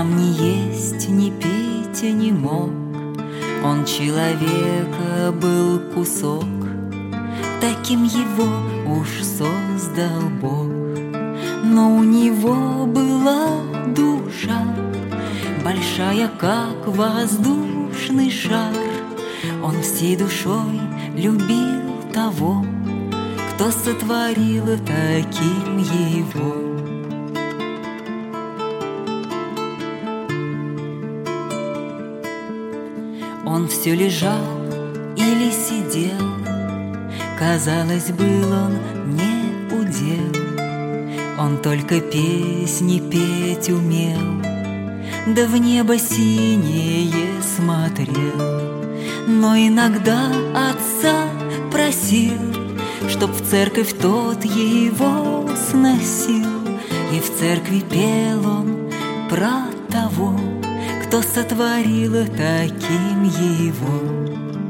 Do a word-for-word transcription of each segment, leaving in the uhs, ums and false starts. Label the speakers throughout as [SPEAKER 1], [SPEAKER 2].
[SPEAKER 1] сам ни есть, ни пить не мог. Он человека был кусок, таким его уж создал Бог. Но у него была душа, большая, как воздушный шар. Он всей душой любил того, кто сотворил таким его. Он все лежал или сидел, казалось, был он не удел. Он только песни петь умел, да в небо синее смотрел. Но иногда отца просил, чтоб в церковь тот его сносил. И в церкви пел он про того, кто сотворил таким его.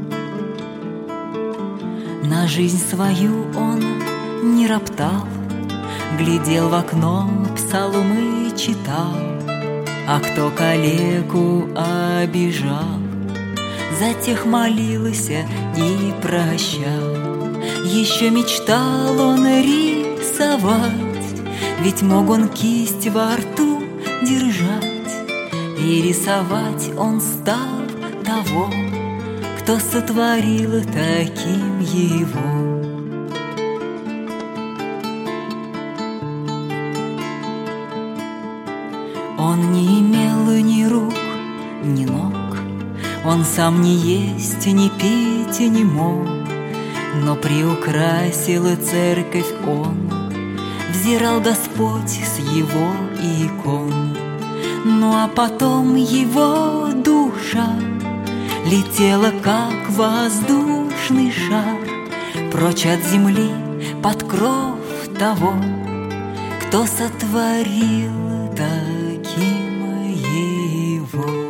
[SPEAKER 1] На жизнь свою он не роптал, глядел в окно, псалмы читал. А кто калеку обижал, за тех молился и прощал. Еще мечтал он рисовать, ведь мог он кисть во рту держать. И рисовать он стал того, кто сотворил таким его. Он не имел ни рук, ни ног, он сам ни есть, ни пить не мог. Но приукрасил церковь он, взирал Господь с его икон. Ну а потом его душа летела, как воздушный шар, прочь от земли под кров того, кто сотворил таким его.